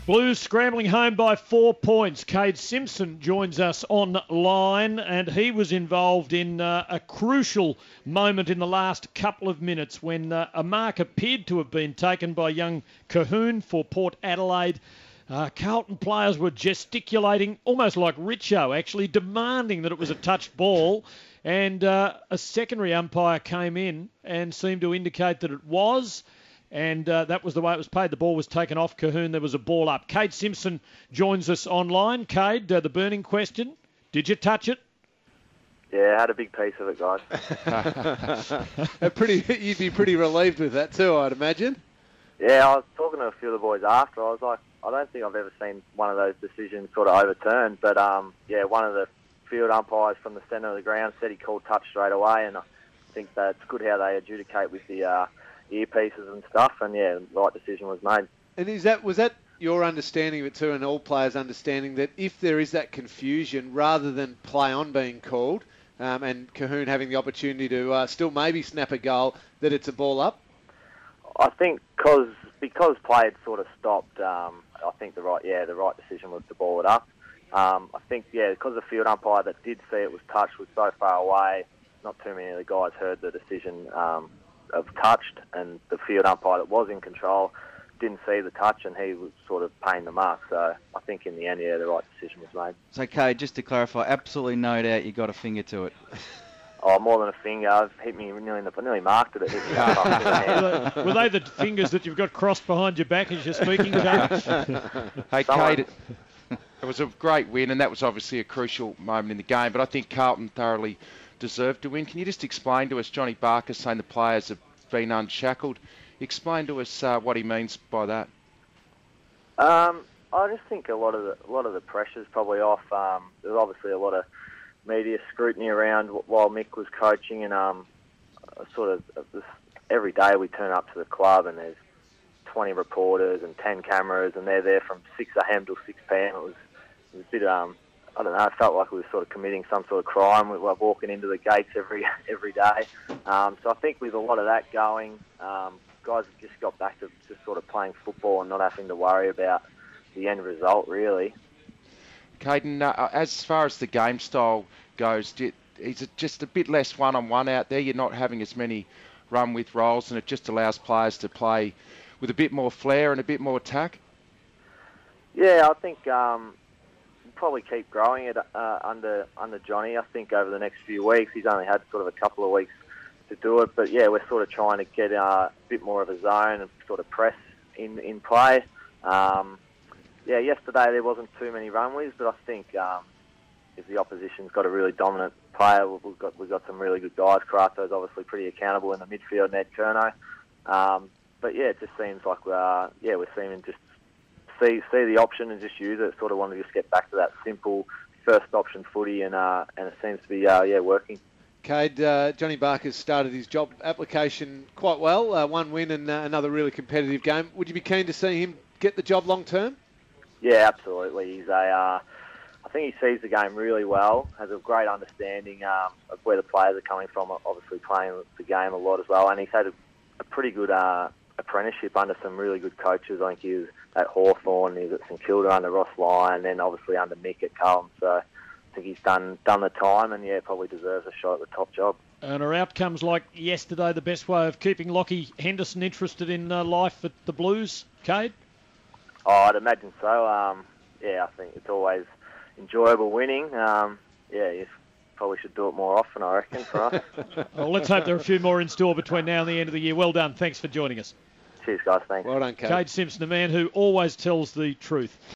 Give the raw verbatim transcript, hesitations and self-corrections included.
Blues scrambling home by four points. Cade Simpson joins us online, and he was involved in uh, a crucial moment in the last couple of minutes when uh, a mark appeared to have been taken by young Colquhoun for Port Adelaide. Uh, Carlton players were gesticulating, almost like Richo, actually, demanding that it was a touched ball. And uh, a secondary umpire came in and seemed to indicate that it was. And uh, that was the way it was paid. The ball was taken off Colquhoun. There was a ball up. Cade Simpson joins us online. Cade, uh, the burning question, did you touch it? Yeah, I had a big piece of it, guys. pretty, you'd be pretty relieved with that too, I'd imagine. Yeah, I was talking to a few of the boys after. I was like, I don't think I've ever seen one of those decisions sort of overturned. But, um, yeah, one of the field umpires from the centre of the ground said he called touch straight away. And I think that's good how they adjudicate with the... Uh, earpieces and stuff, and yeah, the right decision was made. And is that was that your understanding of it too, and all players' understanding that if there is that confusion, rather than play on being called, um, and Colquhoun having the opportunity to uh, still maybe snap a goal, that it's a ball up? I think cause, because play had sort of stopped, um, I think the right yeah the right decision was to ball it up. Um, I think yeah because the field umpire that did see it was touched was so far away, not too many of the guys heard the decision. Um, of touched, and the field umpire that was in control didn't see the touch, and he was sort of paying the mark. So I think in the end, yeah, the right decision was made. So, Cade, just to clarify, absolutely no doubt you got a finger to it. Oh, more than a finger. I've hit me nearly in the, nearly marked it. It hit me in the hand. Were they the fingers that you've got crossed behind your back as you're speaking, Cade? Hey, Cade, it, it was a great win, and that was obviously a crucial moment in the game, but I think Carlton thoroughly deserved to win. Can you just explain to us, Johnny Barker saying the players have been unshackled? Explain to us uh, what he means by that. Um, I just think a lot of the a lot of the pressure's probably off. Um, there's obviously a lot of media scrutiny around while Mick was coaching, and um, sort of this, every day we turn up to the club and there's twenty reporters and ten cameras, and they're there from six a.m. till six p.m. It was, it was a bit um. I don't know, it felt like we were sort of committing some sort of crime. We were walking into the gates every every day. Um, so I think with a lot of that going, um, guys have just got back to just sort of playing football and not having to worry about the end result, really. Caden, uh, as far as the game style goes, do, is it just a bit less one-on-one out there? You're not having as many run-with roles, and it just allows players to play with a bit more flair and a bit more attack? Yeah, I think... Um, probably keep growing it uh, under under Johnny. I think over the next few weeks, he's only had sort of a couple of weeks to do it, but yeah, we're sort of trying to get uh, a bit more of a zone and sort of press in in play. Um, yeah, yesterday there wasn't too many runways, but I think um, if the opposition's got a really dominant player, we've got we've got some really good guys. Karato's obviously pretty accountable in the midfield, Ned Curnow. Um, but yeah, it just seems like uh, yeah we're seeming just. See, see the option and just use it. Sort of want to just get back to that simple first option footy, and uh, and it seems to be uh, yeah working. Cade, uh, Johnny Barker's started his job application quite well. Uh, one win and uh, another really competitive game. Would you be keen to see him get the job long term? Yeah, absolutely. He's a. Uh, I think he sees the game really well. Has a great understanding um, of where the players are coming from. Obviously playing the game a lot as well, and he's had a, a pretty good. Uh, apprenticeship under some really good coaches. I think he was at Hawthorn, he was at St Kilda under Ross Lyon, and then obviously under Mick at Carlton. So I think he's done done the time, and yeah, probably deserves a shot at the top job. And are outcomes like yesterday the best way of keeping Lockie Henderson interested in uh, life at the Blues, Cade? Oh, I'd imagine so. Um, yeah, I think it's always enjoyable winning. Um, yeah, you probably should do it more often, I reckon, for us. Well, let's hope there are a few more in store between now and the end of the year. Well done. Thanks for joining us. Cheers, guys. Thanks. Well done, Cade. Cade Simpson, a man who always tells the truth.